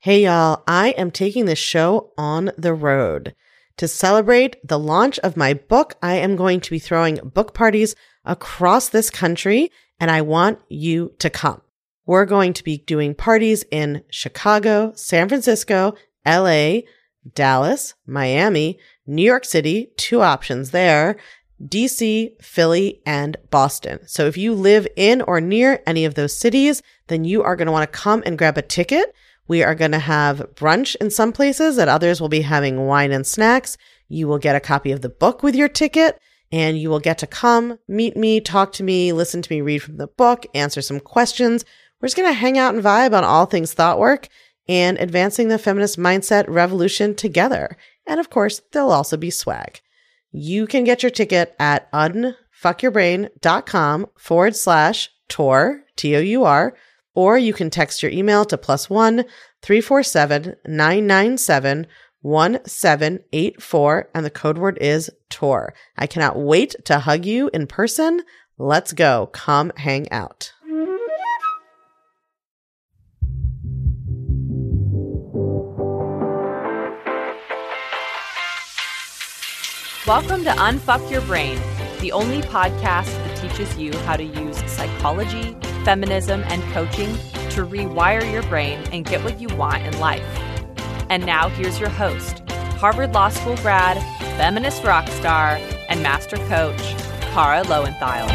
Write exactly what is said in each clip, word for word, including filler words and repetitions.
Hey y'all, I am taking this show on the road. To celebrate the launch of my book, I am going to be throwing book parties across this country, and I want you to come. We're going to be doing parties in Chicago, San Francisco, L A, Dallas, Miami, New York City, two options there, D C, Philly, and Boston. So if you live in or near any of those cities, then you are going to want to come and grab a ticket. We are going to have brunch in some places, at others we'll be having wine and snacks. You will get a copy of the book with your ticket, and you will get to come, meet me, talk to me, listen to me read from the book, answer some questions. We're just going to hang out and vibe on all things thought work and advancing the feminist mindset revolution together. And of course, there'll also be swag. You can get your ticket at unfuckyourbrain.com forward slash tour, T O U R, or you can text your email to plus one three four seven nine nine seven one seven eight four, and the code word is tour. I cannot wait to hug you in person. Let's go. Come hang out. Welcome to Unfuck Your Brain, the only podcast that teaches you how to use psychology, feminism, and coaching to rewire your brain and get what you want in life. And now here's your host, Harvard Law School grad, feminist rock star, and master coach, Kara Loewentheil.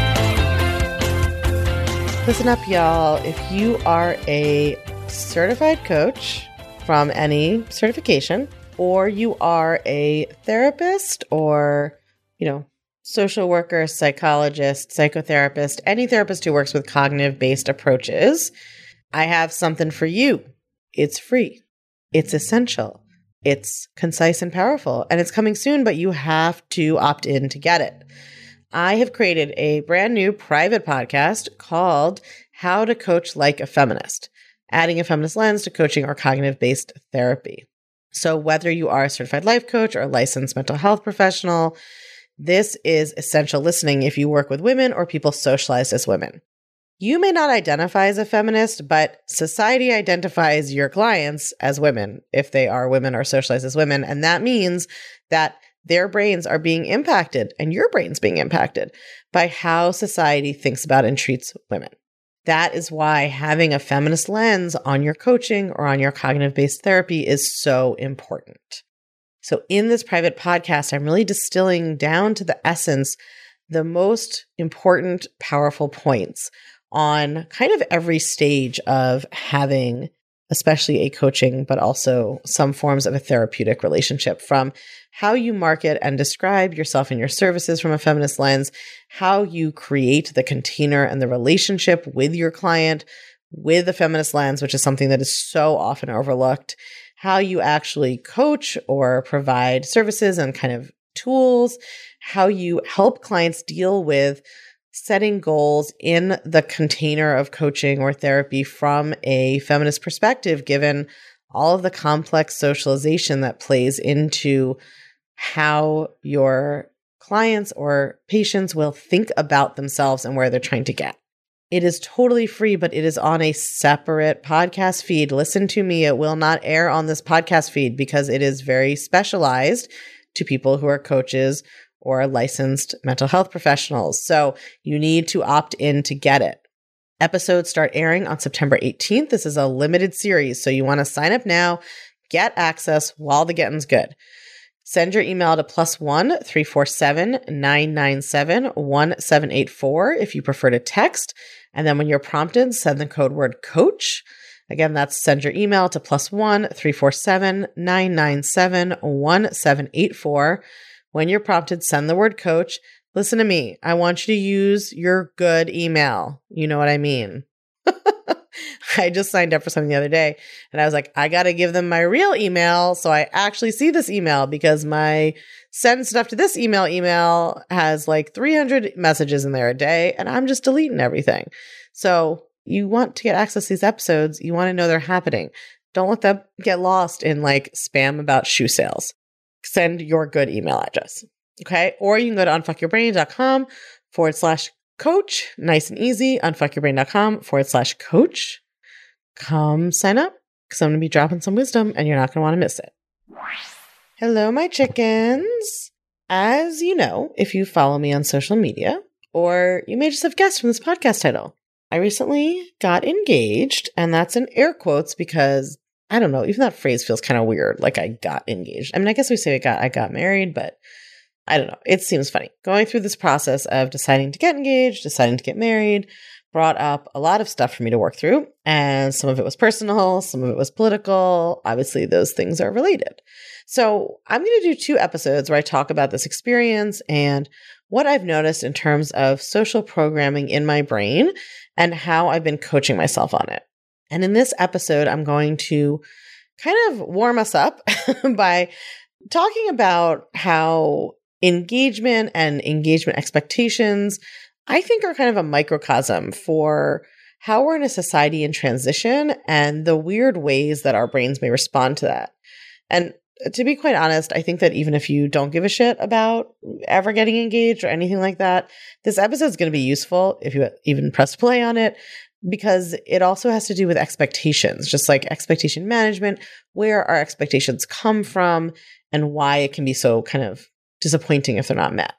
Listen up, y'all. If you are a certified coach from any certification, or you are a therapist or, you know, social worker, psychologist, psychotherapist, any therapist who works with cognitive-based approaches, I have something for you. It's free. It's essential. It's concise and powerful. And it's coming soon, but you have to opt in to get it. I have created a brand new private podcast called How to Coach Like a Feminist, adding a feminist lens to coaching or cognitive-based therapy. So whether you are a certified life coach or a licensed mental health professional, this is essential listening if you work with women or people socialized as women. You may not identify as a feminist, but society identifies your clients as women if they are women or socialized as women. And that means that their brains are being impacted and your brain's being impacted by how society thinks about and treats women. That is why having a feminist lens on your coaching or on your cognitive-based therapy is so important. So in this private podcast, I'm really distilling down to the essence the most important, powerful points on kind of every stage of having, especially a coaching, but also some forms of a therapeutic relationship, from how you market and describe yourself and your services from a feminist lens, how you create the container and the relationship with your client with a feminist lens, which is something that is so often overlooked, how you actually coach or provide services and kind of tools, how you help clients deal with setting goals in the container of coaching or therapy from a feminist perspective, given all of the complex socialization that plays into how your clients or patients will think about themselves and where they're trying to get. It is totally free, but it is on a separate podcast feed. Listen to me. It will not air on this podcast feed because it is very specialized to people who are coaches or licensed mental health professionals. So you need to opt in to get it. Episodes start airing on September eighteenth. This is a limited series, so you want to sign up now, get access while the getting's good. Send your email to plus one three four seven nine nine seven one seven eight four if you prefer to text. And then when you're prompted, send the code word coach. Again, that's send your email to plus one three four seven nine nine seven one seven eight four. When you're prompted, send the word coach. Listen to me. I want you to use your good email. You know what I mean? I just signed up for something the other day and I was like, I got to give them my real email so I actually see this email, because my send stuff to this email email has like three hundred messages in there a day and I'm just deleting everything. So you want to get access to these episodes. You want to know they're happening. Don't let them get lost in like spam about shoe sales. Send your good email address. Okay. Or you can go to unfuckyourbrain.com forward slash coach. Nice and easy. Unfuckyourbrain.com forward slash coach. Come sign up. because I'm going to be dropping some wisdom and you're not going to want to miss it. Hello, my chickens. As you know, if you follow me on social media, or you may just have guessed from this podcast title, I recently got engaged, and that's in air quotes because, I don't know, even that phrase feels kind of weird, like I got engaged. I mean, I guess we say I got, I got married, but I don't know. It seems funny. Going through this process of deciding to get engaged, deciding to get married, brought up a lot of stuff for me to work through, and some of it was personal, some of it was political. Obviously, those things are related. So I'm going to do two episodes where I talk about this experience and what I've noticed in terms of social programming in my brain and how I've been coaching myself on it. And in this episode, I'm going to kind of warm us up by talking about how engagement and engagement expectations, I think, are kind of a microcosm for how we're in a society in transition and the weird ways that our brains may respond to that. And to be quite honest, I think that even if you don't give a shit about ever getting engaged or anything like that, this episode is going to be useful if you even press play on it, because it also has to do with expectations, just like expectation management, where our expectations come from and why it can be so kind of disappointing if they're not met.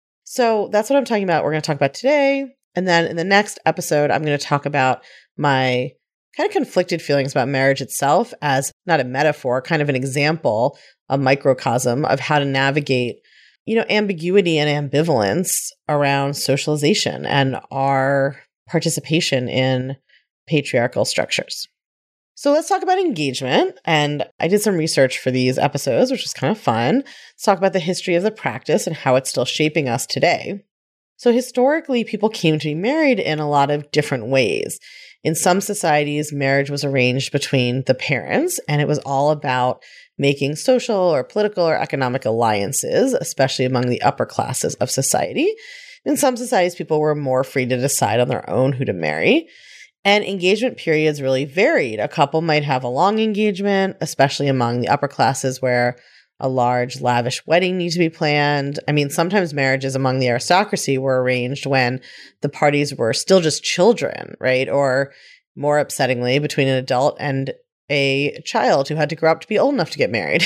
So that's what I'm talking about. We're going to talk about today. And then in the next episode, I'm going to talk about my kind of conflicted feelings about marriage itself as not a metaphor, kind of an example, a microcosm of how to navigate, you know, ambiguity and ambivalence around socialization and our participation in patriarchal structures. So let's talk about engagement. And I did some research for these episodes, which was kind of fun. Let's talk about the history of the practice and how it's still shaping us today. So historically, people came to be married in a lot of different ways. In some societies, marriage was arranged between the parents, and it was all about making social or political or economic alliances, especially among the upper classes of society. In some societies, people were more free to decide on their own who to marry. And engagement periods really varied. A couple might have a long engagement, especially among the upper classes where a large, lavish wedding needs to be planned. I mean, sometimes marriages among the aristocracy were arranged when the parties were still just children, right? Or more upsettingly, between an adult and a child who had to grow up to be old enough to get married.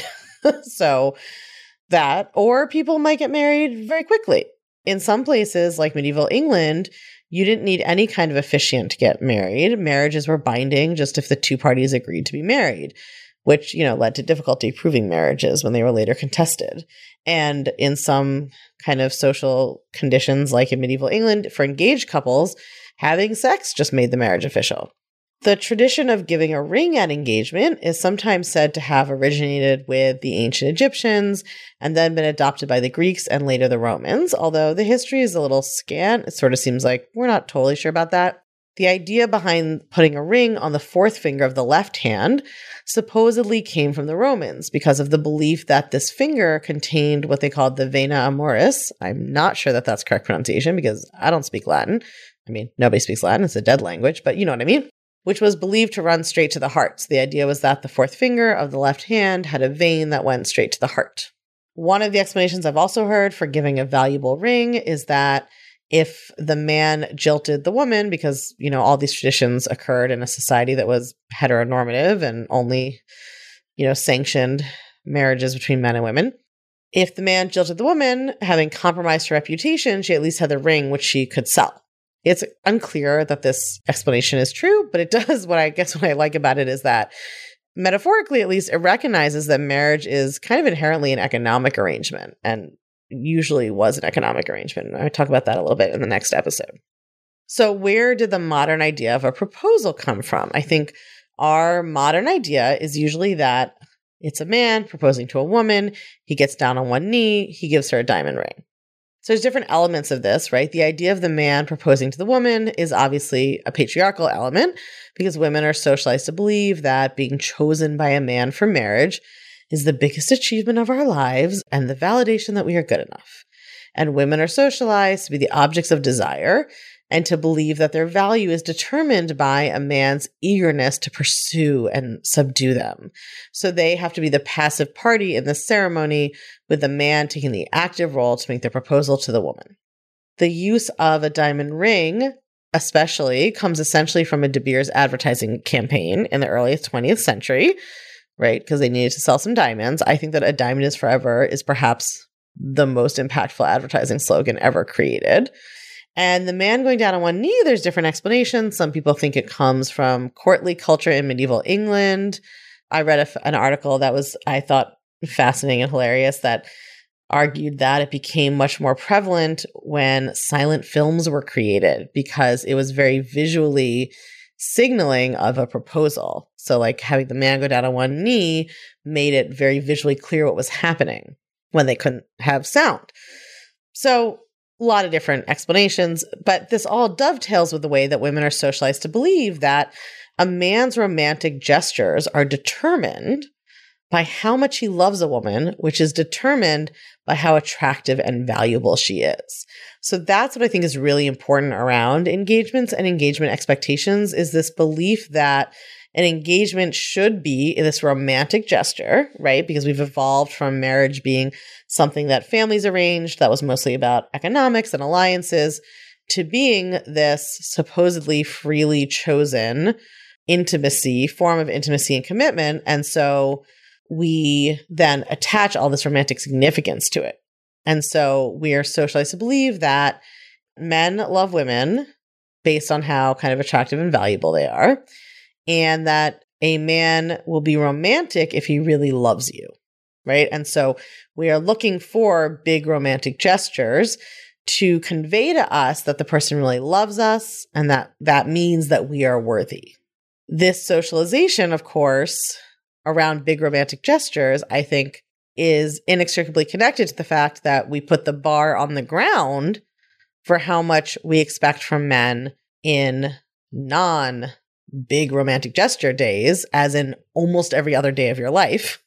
So that, or people might get married very quickly. In some places, like medieval England, you didn't need any kind of officiant to get married. Marriages were binding just if the two parties agreed to be married, which, you know, led to difficulty proving marriages when they were later contested. And in some kind of social conditions, like in medieval England, for engaged couples, having sex just made the marriage official. The tradition of giving a ring at engagement is sometimes said to have originated with the ancient Egyptians and then been adopted by the Greeks and later the Romans, although the history is a little scant. It sort of seems like we're not totally sure about that. The idea behind putting a ring on the fourth finger of the left hand supposedly came from the Romans because of the belief that this finger contained what they called the vena amoris. I'm not sure that that's correct pronunciation because I don't speak Latin. I mean, nobody speaks Latin. It's a dead language, but you know what I mean? Which was believed to run straight to the heart. So the idea was that the fourth finger of the left hand had a vein that went straight to the heart. One of the explanations I've also heard for giving a valuable ring is that if the man jilted the woman, because, you know, all these traditions occurred in a society that was heteronormative and only, you know, sanctioned marriages between men and women. If the man jilted the woman, having compromised her reputation, she at least had the ring which she could sell. It's unclear that this explanation is true, but it does, what I guess what I like about it is that metaphorically, at least, it recognizes that marriage is kind of inherently an economic arrangement and usually was an economic arrangement. And I'll talk about that a little bit in the next episode. So where did the modern idea of a proposal come from? I think our modern idea is usually that it's a man proposing to a woman. He gets down on one knee. He gives her a diamond ring. So there's different elements of this, right? The idea of the man proposing to the woman is obviously a patriarchal element because women are socialized to believe that being chosen by a man for marriage is the biggest achievement of our lives and the validation that we are good enough. And women are socialized to be the objects of desire and to believe that their value is determined by a man's eagerness to pursue and subdue them. So they have to be the passive party in the ceremony, with the man taking the active role to make the proposal to the woman. The use of a diamond ring especially comes essentially from a De Beers advertising campaign in the early twentieth century, right? Because they needed to sell some diamonds. I think that a diamond is forever is perhaps the most impactful advertising slogan ever created. And the man going down on one knee, there's different explanations. Some people think it comes from courtly culture in medieval England. I read a, an article that was, I thought, fascinating and hilarious that argued that it became much more prevalent when silent films were created because it was very visually signaling of a proposal. So like having the man go down on one knee made it very visually clear what was happening when they couldn't have sound. So a lot of different explanations, but this all dovetails with the way that women are socialized to believe that a man's romantic gestures are determined by how much he loves a woman, which is determined by how attractive and valuable she is. So that's what I think is really important around engagements and engagement expectations is this belief that an engagement should be this romantic gesture, right? Because we've evolved from marriage being something that families arranged that was mostly about economics and alliances to being this supposedly freely chosen intimacy, form of intimacy and commitment. And so we then attach all this romantic significance to it. And so we are socialized to believe that men love women based on how kind of attractive and valuable they are, and that a man will be romantic if he really loves you, right? And so we are looking for big romantic gestures to convey to us that the person really loves us, and that that means that we are worthy. This socialization, of course, around big romantic gestures, I think, is inextricably connected to the fact that we put the bar on the ground for how much we expect from men in non-big romantic gesture days, as in almost every other day of your life,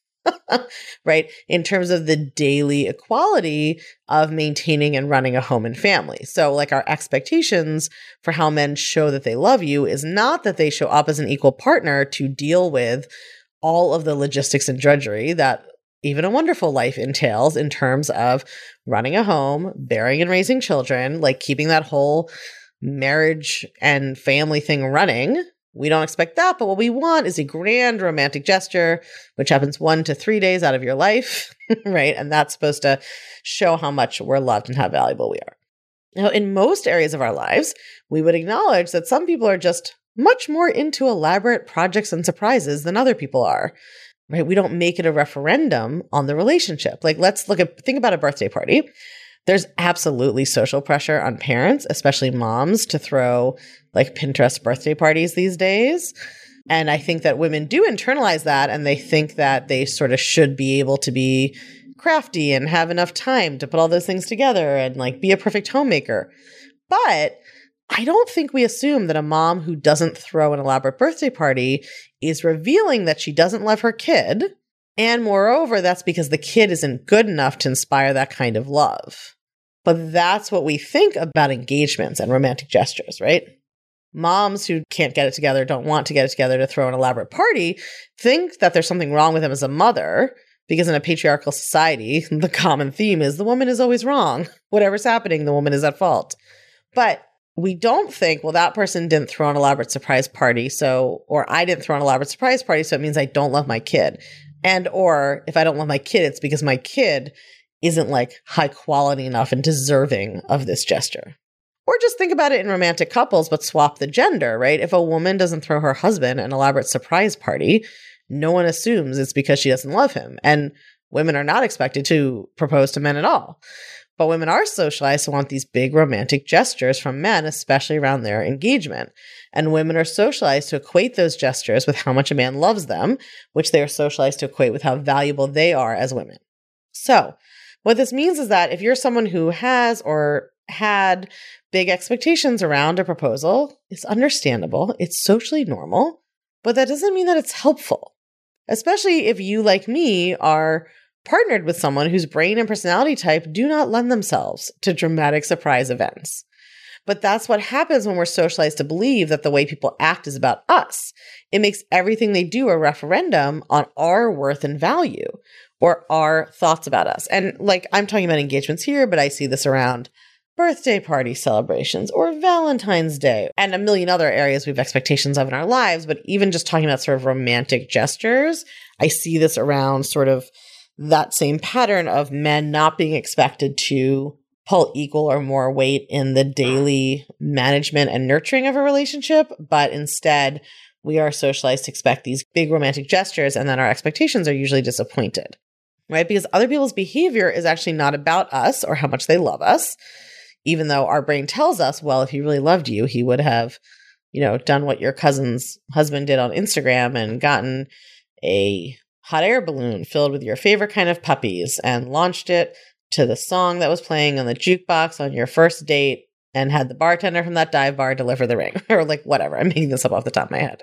right? In terms of the daily equality of maintaining and running a home and family. So like our expectations for how men show that they love you is not that they show up as an equal partner to deal with all of the logistics and drudgery that even a wonderful life entails in terms of running a home, bearing and raising children, like keeping that whole marriage and family thing running. We don't expect that, but what we want is a grand romantic gesture, which happens one to three days out of your life, right? And that's supposed to show how much we're loved and how valuable we are. Now, in most areas of our lives, we would acknowledge that some people are just much more into elaborate projects and surprises than other people are, right? We don't make it a referendum on the relationship. Like, let's look at, think about a birthday party. There's absolutely social pressure on parents, especially moms, to throw like Pinterest birthday parties these days. And I think that women do internalize that, and they think that they sort of should be able to be crafty and have enough time to put all those things together and like be a perfect homemaker. But I don't think we assume that a mom who doesn't throw an elaborate birthday party is revealing that she doesn't love her kid. And moreover, that's because the kid isn't good enough to inspire that kind of love. But that's what we think about engagements and romantic gestures, right? Moms who can't get it together, don't want to get it together to throw an elaborate party, think that there's something wrong with them as a mother, because in a patriarchal society, the common theme is the woman is always wrong. Whatever's happening, the woman is at fault. But we don't think, well, that person didn't throw an elaborate surprise party, so, or I didn't throw an elaborate surprise party, so it means I don't love my kid. And, or if I don't love my kid, it's because my kid isn't like high quality enough and deserving of this gesture. Or just think about it in romantic couples, but swap the gender, right? If a woman doesn't throw her husband an elaborate surprise party, no one assumes it's because she doesn't love him. And women are not expected to propose to men at all. But women are socialized to want these big romantic gestures from men, especially around their engagement. And women are socialized to equate those gestures with how much a man loves them, which they are socialized to equate with how valuable they are as women. So what this means is that if you're someone who has or had big expectations around a proposal, it's understandable, it's socially normal, but that doesn't mean that it's helpful. Especially if you, like me, are partnered with someone whose brain and personality type do not lend themselves to dramatic surprise events. But that's what happens when we're socialized to believe that the way people act is about us. It makes everything they do a referendum on our worth and value or our thoughts about us. And like, I'm talking about engagements here, but I see this around birthday party celebrations or Valentine's Day and a million other areas we have expectations of in our lives. But even just talking about sort of romantic gestures, I see this around sort of that same pattern of men not being expected to pull equal or more weight in the daily management and nurturing of a relationship, but instead we are socialized to expect these big romantic gestures, and then our expectations are usually disappointed, right? Because other people's behavior is actually not about us or how much they love us, even though our brain tells us, well, if he really loved you, he would have, you know, done what your cousin's husband did on Instagram and gotten a hot air balloon filled with your favorite kind of puppies and launched it to the song that was playing on the jukebox on your first date and had the bartender from that dive bar deliver the ring or like whatever. I'm making this up off the top of my head.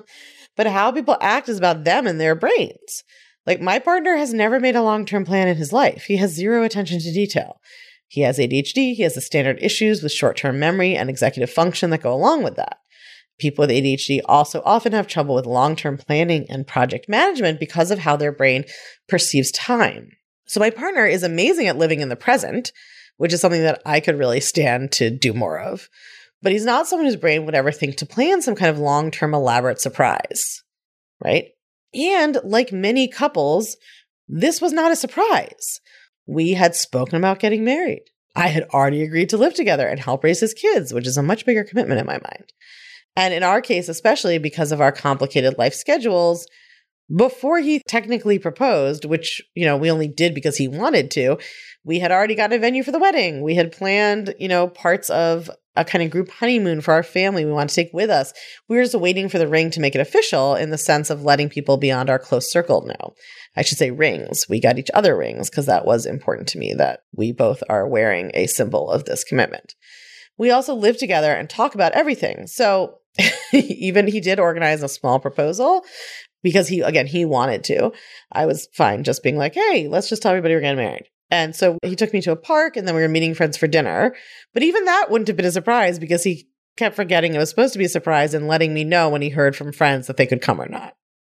But how people act is about them and their brains. Like my partner has never made a long-term plan in his life. He has zero attention to detail. He has A D H D. He has the standard issues with short-term memory and executive function that go along with that. People with A D H D also often have trouble with long-term planning and project management because of how their brain perceives time. So my partner is amazing at living in the present, which is something that I could really stand to do more of. But he's not someone whose brain would ever think to plan some kind of long-term elaborate surprise, right? And like many couples, this was not a surprise. We had spoken about getting married. I had already agreed to live together and help raise his kids, which is a much bigger commitment in my mind. And in our case, especially because of our complicated life schedules, before he technically proposed, which, you know, we only did because he wanted to, we had already gotten a venue for the wedding. We had planned, you know, parts of a kind of group honeymoon for our family we want to take with us. We were just waiting for the ring to make it official in the sense of letting people beyond our close circle know. I should say rings. We got each other rings because that was important to me that we both are wearing a symbol of this commitment. We also live together and talk about everything. So even he did organize a small proposal because he, again, he wanted to. I was fine just being like, hey, let's just tell everybody we're getting married. And so he took me to a park and then we were meeting friends for dinner. But even that wouldn't have been a surprise because he kept forgetting it was supposed to be a surprise and letting me know when he heard from friends that they could come or not.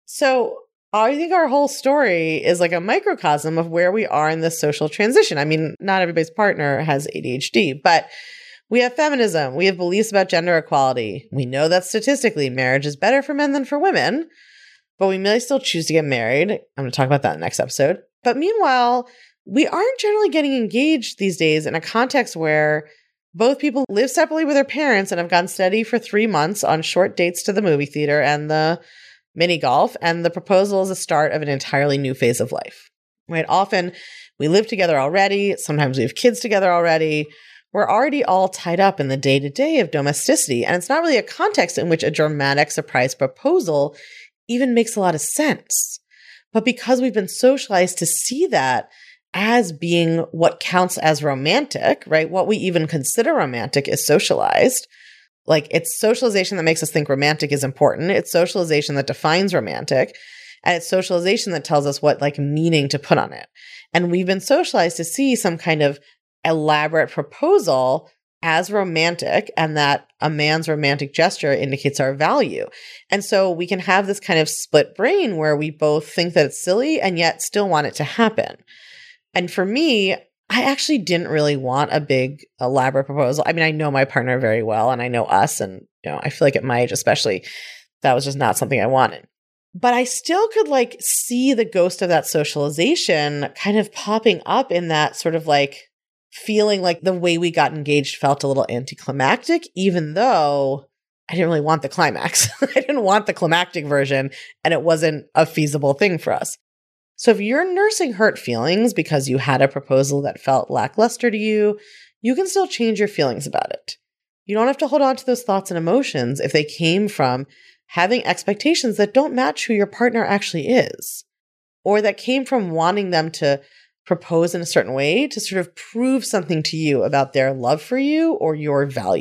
So I think our whole story is like a microcosm of where we are in this social transition. I mean, not everybody's partner has A D H D, but we have feminism. We have beliefs about gender equality. We know that statistically marriage is better for men than for women, but we may still choose to get married. I'm going to talk about that in the next episode. But meanwhile, we aren't generally getting engaged these days in a context where both people live separately with their parents and have gone steady for three months on short dates to the movie theater and the mini golf. And the proposal is the start of an entirely new phase of life, right? Often we live together already. Sometimes we have kids together already. We're already all tied up in the day-to-day of domesticity. And it's not really a context in which a dramatic surprise proposal even makes a lot of sense. But because we've been socialized to see that as being what counts as romantic, right? What we even consider romantic is socialized. Like it's socialization that makes us think romantic is important. It's socialization that defines romantic. And it's socialization that tells us what like meaning to put on it. And we've been socialized to see some kind of elaborate proposal as romantic and that a man's romantic gesture indicates our value. And so we can have this kind of split brain where we both think that it's silly and yet still want it to happen. And for me, I actually didn't really want a big elaborate proposal. I mean, I know my partner very well and I know us and, you know, I feel like at my age especially, that was just not something I wanted. But I still could like see the ghost of that socialization kind of popping up in that sort of like feeling like the way we got engaged felt a little anticlimactic, even though I didn't really want the climax. I didn't want the climactic version and it wasn't a feasible thing for us. So if you're nursing hurt feelings because you had a proposal that felt lackluster to you, you can still change your feelings about it. You don't have to hold on to those thoughts and emotions if they came from having expectations that don't match who your partner actually is, or that came from wanting them to propose in a certain way to sort of prove something to you about their love for you or your value.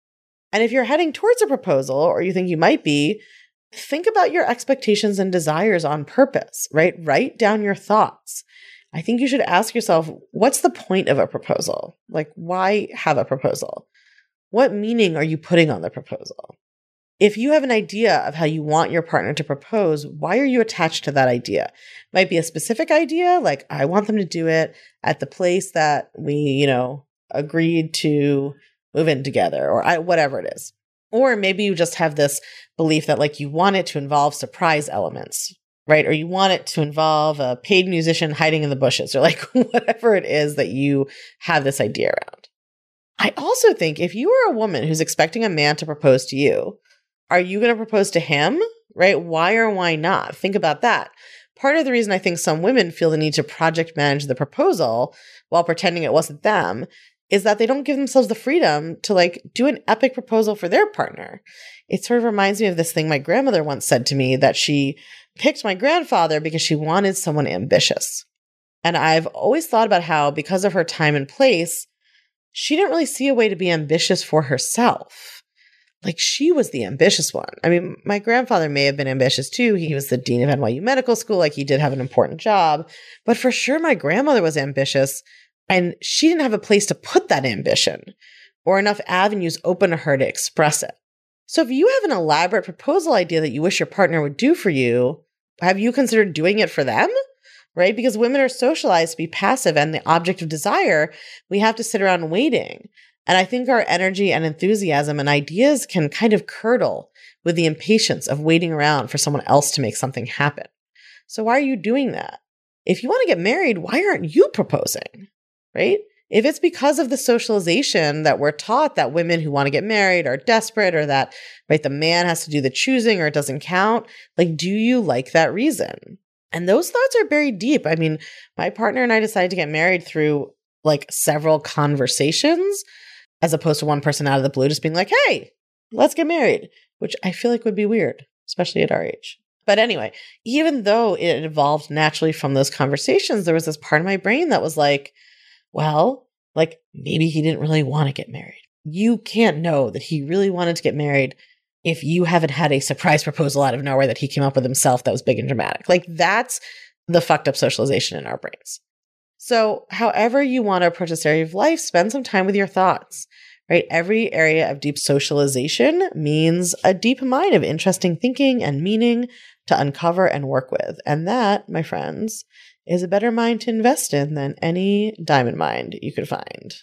And if you're heading towards a proposal, or you think you might be, think about your expectations and desires on purpose, right? Write down your thoughts. I think you should ask yourself, what's the point of a proposal? Like, why have a proposal? What meaning are you putting on the proposal? If you have an idea of how you want your partner to propose, why are you attached to that idea? It might be a specific idea, like I want them to do it at the place that we, you know, agreed to move in together or I, whatever it is. Or maybe you just have this belief that like you want it to involve surprise elements, right? Or you want it to involve a paid musician hiding in the bushes or like whatever it is that you have this idea around. I also think if you are a woman who's expecting a man to propose to you, are you going to propose to him, right? Why or why not? Think about that. Part of the reason I think some women feel the need to project manage the proposal while pretending it wasn't them is that they don't give themselves the freedom to like do an epic proposal for their partner. It sort of reminds me of this thing my grandmother once said to me, that she picked my grandfather because she wanted someone ambitious. And I've always thought about how, because of her time and place, she didn't really see a way to be ambitious for herself. Like she was the ambitious one. I mean, my grandfather may have been ambitious too. He was the dean of N Y U Medical School. Like he did have an important job, but for sure my grandmother was ambitious and she didn't have a place to put that ambition or enough avenues open to her to express it. So if you have an elaborate proposal idea that you wish your partner would do for you, have you considered doing it for them? Right? Because women are socialized to be passive and the object of desire, we have to sit around waiting. And I think our energy and enthusiasm and ideas can kind of curdle with the impatience of waiting around for someone else to make something happen. So why are you doing that? If you want to get married, why aren't you proposing? Right? If it's because of the socialization that we're taught that women who want to get married are desperate or that, right, the man has to do the choosing or it doesn't count, like, do you like that reason? And those thoughts are buried deep. I mean, my partner and I decided to get married through like several conversations as opposed to one person out of the blue just being like, hey, let's get married, which I feel like would be weird, especially at our age. But anyway, even though it evolved naturally from those conversations, there was this part of my brain that was like, well, like maybe he didn't really want to get married. You can't know that he really wanted to get married if you haven't had a surprise proposal out of nowhere that he came up with himself that was big and dramatic. Like that's the fucked up socialization in our brains. So however you want to approach this area of life, spend some time with your thoughts, right? Every area of deep socialization means a deep mind of interesting thinking and meaning to uncover and work with. And that, my friends, is a better mind to invest in than any diamond mind you could find.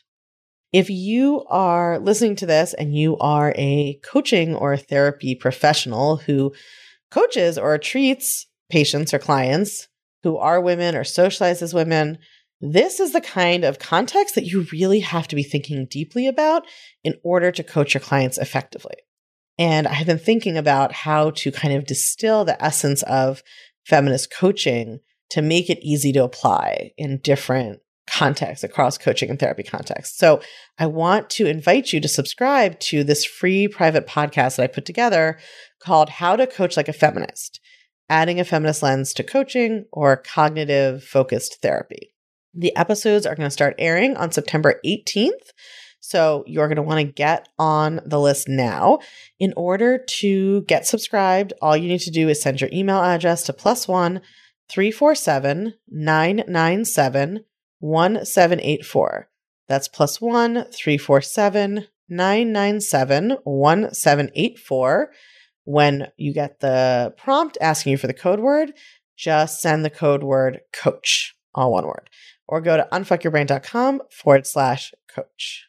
If you are listening to this and you are a coaching or therapy professional who coaches or treats patients or clients who are women or socialize as women, this is the kind of context that you really have to be thinking deeply about in order to coach your clients effectively. And I have been thinking about how to kind of distill the essence of feminist coaching to make it easy to apply in different contexts across coaching and therapy contexts. So I want to invite you to subscribe to this free private podcast that I put together called How to Coach Like a Feminist, Adding a Feminist Lens to Coaching or Cognitive Focused Therapy. The episodes are going to start airing on September eighteenth. So you're going to want to get on the list now. In order to get subscribed, all you need to do is send your email address to plus one three four seven nine nine seven one seven eight four. That's plus one three four seven nine nine seven one seven eight four. When you get the prompt asking you for the code word, just send the code word coach, all one word, or go to unfuckyourbrain.com forward slash coach.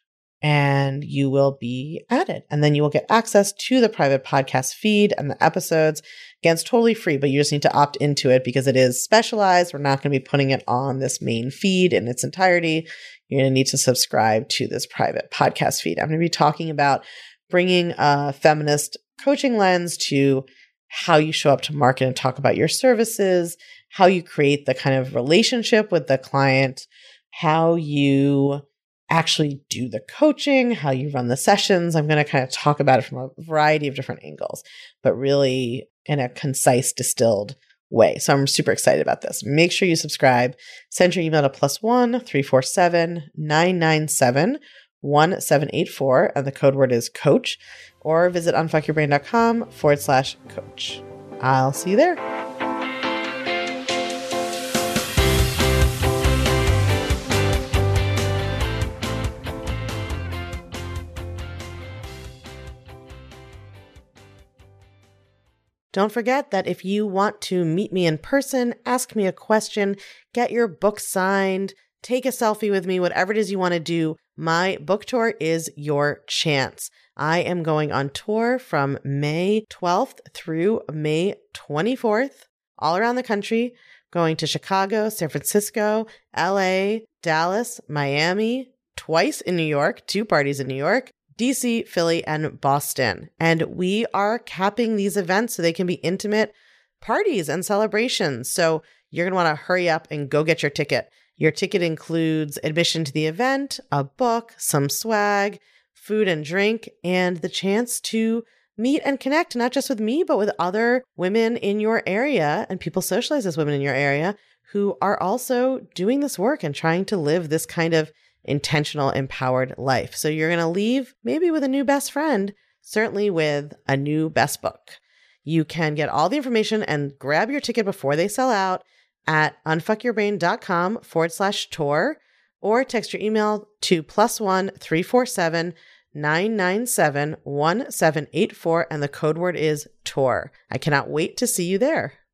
And you will be added. And then you will get access to the private podcast feed and the episodes. Again, it's totally free, but you just need to opt into it because it is specialized. We're not going to be putting it on this main feed in its entirety. You're going to need to subscribe to this private podcast feed. I'm going to be talking about bringing a feminist coaching lens to how you show up to market and talk about your services, how you create the kind of relationship with the client, how you actually do the coaching, how you run the sessions. I'm going to kind of talk about it from a variety of different angles, but really in a concise, distilled way. So I'm super excited about this. Make sure you subscribe. Send your email to plus one three four seven nine nine seven one seven eight four, and the code word is coach, or visit unfuckyourbrain.com forward slash coach. I'll see you there. Don't forget that if you want to meet me in person, ask me a question, get your book signed, take a selfie with me, whatever it is you want to do. My book tour is your chance. I am going on tour from May twelfth through May twenty-fourth, all around the country, going to Chicago, San Francisco, L A, Dallas, Miami, twice in New York, two parties in New York, D C, Philly, and Boston. And we are capping these events so they can be intimate parties and celebrations. So you're going to want to hurry up and go get your ticket. Your ticket includes admission to the event, a book, some swag, food and drink, and the chance to meet and connect, not just with me, but with other women in your area and people socialized as women in your area who are also doing this work and trying to live this kind of intentional, empowered life. So you're going to leave maybe with a new best friend, certainly with a new best book. You can get all the information and grab your ticket before they sell out at unfuckyourbrain.com forward slash tour, or text your email to plus one three four seven nine nine seven one seven eight four, and the code word is tour. I cannot wait to see you there.